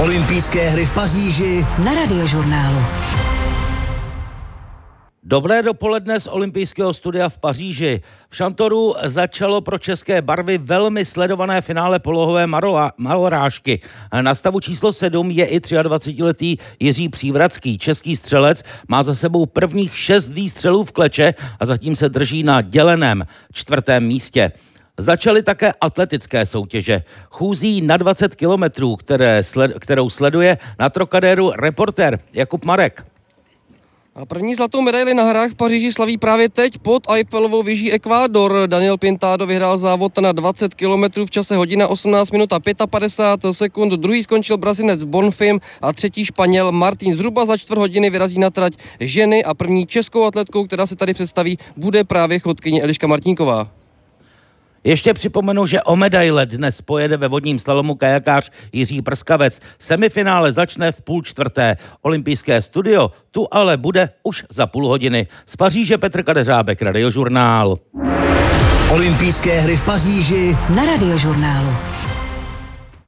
Olympijské hry v Paříži na Radiožurnálu. Dobré dopoledne z olympijského studia v Paříži. V Šantoru začalo pro české barvy velmi sledované finále polohové malorážky. Na stavu číslo 7 je i 23-letý Jiří Přívratský. Český střelec má za sebou prvních 6 výstřelů v kleče a zatím se drží na děleném 4. místě. Začaly také atletické soutěže. Chůzí na 20 kilometrů, kterou sleduje na Trocadéru reportér Jakub Marek. A první zlatou medaili na hrách v Paříži slaví právě teď pod Eiffelovou věží Ekvádor. Daniel Pintado vyhrál závod na 20 km v čase hodina 18 minut a 55 sekund. Druhý skončil Brazilec Bonfim a třetí Španěl Martín. Zhruba za čtvrt hodiny vyrazí na trať ženy a první českou atletkou, která se tady představí, bude právě chodkyně Eliška Martinková. Ještě připomenu, že o medaile dnes pojede ve vodním slalomu kajakář Jiří Prskavec. Semifinále začne v 3:30. Olympijské studio tu ale bude už za půl hodiny. Z Paříže Petr Kadeřábek, Radiožurnál. Olympijské hry v Paříži na Radiožurnálu.